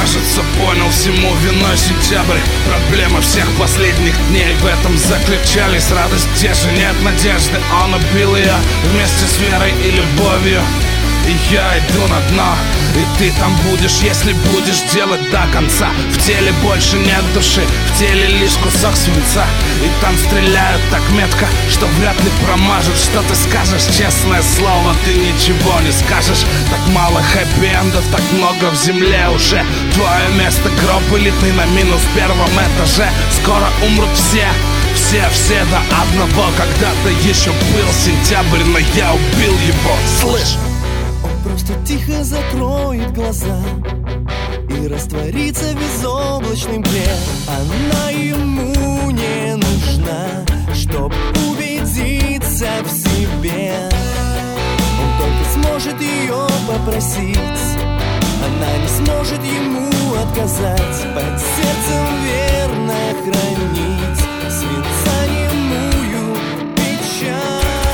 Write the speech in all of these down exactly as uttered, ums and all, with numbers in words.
кажется, понял, всему виной сентябрь. Проблемы всех последних дней в этом заключались. Радость, где же нет надежды, он убил ее вместе с верой и любовью. И я иду на дно, и ты там будешь, если будешь делать до конца. В теле больше нет души, в теле лишь кусок свинца. И там стреляют так метко, что вряд ли промажут. Что ты скажешь, честное слово, ты ничего не скажешь. Так мало хэппи-эндов, так много в земле уже. Твое место гроб элитный на минус первом этаже. Скоро умрут все, все, все до одного. Когда-то еще был сентябрь, но я убил его, слышь? Просто тихо закроет глаза и растворится в безоблачной мгле. Она ему не нужна, чтоб убедиться в себе. Он только сможет ее попросить, она не сможет ему отказать. Под сердцем верно хранить свинца немую печаль.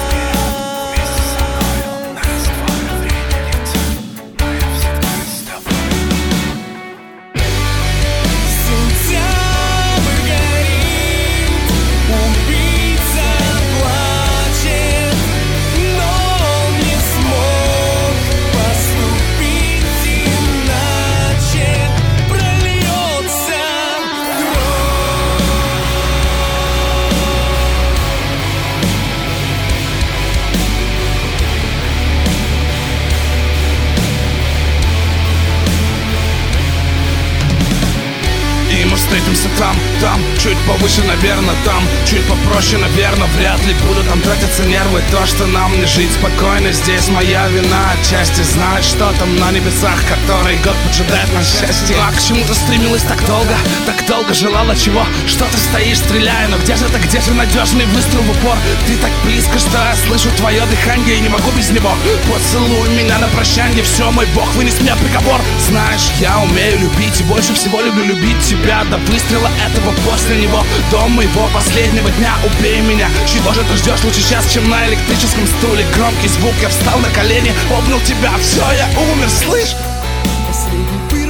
Встретимся там, там, чуть повыше, наверное, там, чуть попроще, наверное, вряд ли будут там тратиться нервы. То, что нам не жить спокойно, здесь моя вина отчасти. Знать, что там на небесах, который год поджидает на счастье. А к чему ты стремилась так долго, так долго желала чего? Что ты стоишь, стреляя, но где же ты, где же надежный выстрел в упор? Ты так близко, что я слышу твое дыхание и не могу без него. Поцелуй меня на прощанье, все, мой бог, вынес мне приговор. Знаешь, я умею любить и больше всего люблю любить тебя. До выстрела этого, после него, до моего последнего дня. Убей меня, чего же ты ждешь лучше сейчас, чем на электрическом стуле? Громкий звук, я встал на колени, обнял тебя, все, я умер, слышь? Последний